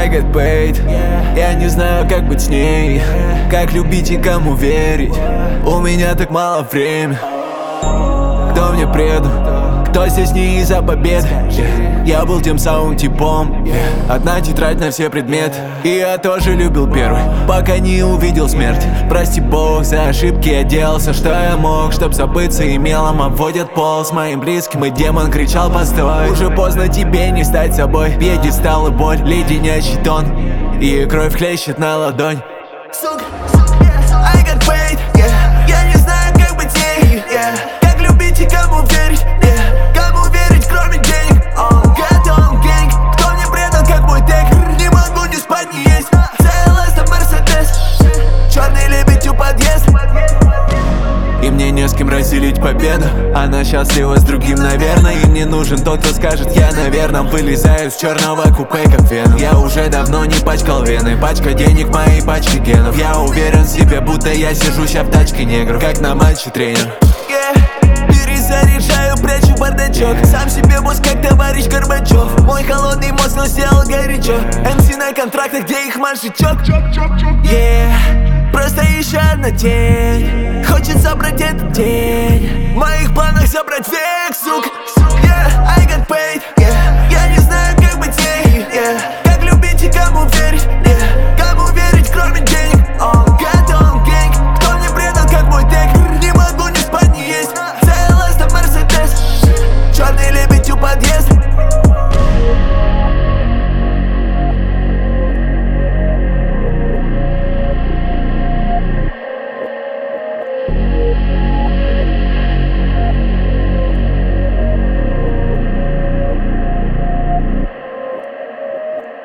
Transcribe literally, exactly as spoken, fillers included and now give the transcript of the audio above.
I got paid. Я не знаю, как быть с ней, как любить и кому верить. У меня так мало времени. Кто мне предан? Кто здесь не из-за победы? yeah. Я был тем самым типом, yeah. Одна тетрадь на все предметы. И я тоже любил первый, пока не увидел смерть. Прости Бог за ошибки, я делал все, что я мог, чтоб забыться, и мелом обводят пол с моим близким. И демон кричал: постой, уже поздно тебе не стать собой. Пьедестал и боль, леденящий тон, и кровь хлещет на ладонь. Сука, I got paid, yeah. Я не знаю, как быть с ней, yeah. Как любить и кому верить, yeah. Кому верить, кроме денег. oh. Got on gang, кто мне предан, как мой тег. Не могу ни спать, ни есть. си эл эс на Мерседес, черный лебедь у подъезда. И мне не с кем разделить победу. Она счастлива с другим, наверное. И мне нужен тот, кто скажет: я, наверное. Вылезаю с черного купе, как Веном. Я уже давно не пачкал вены. Пачка денег в моей пачке генов. Я уверен в себе, будто я сижу ща в тачке негров, как на матче тренер. yeah. Перезаряжаю, прячу бардачок. Сам себе босс, как товарищ Горбачев. Мой холодный мозг, но сделал горячо. эм си на контрактах, где их маршичок. yeah. Просто еще одна тень хочет забрать этот день. В моих планах забрать век, сука. yeah. I got paid, yeah.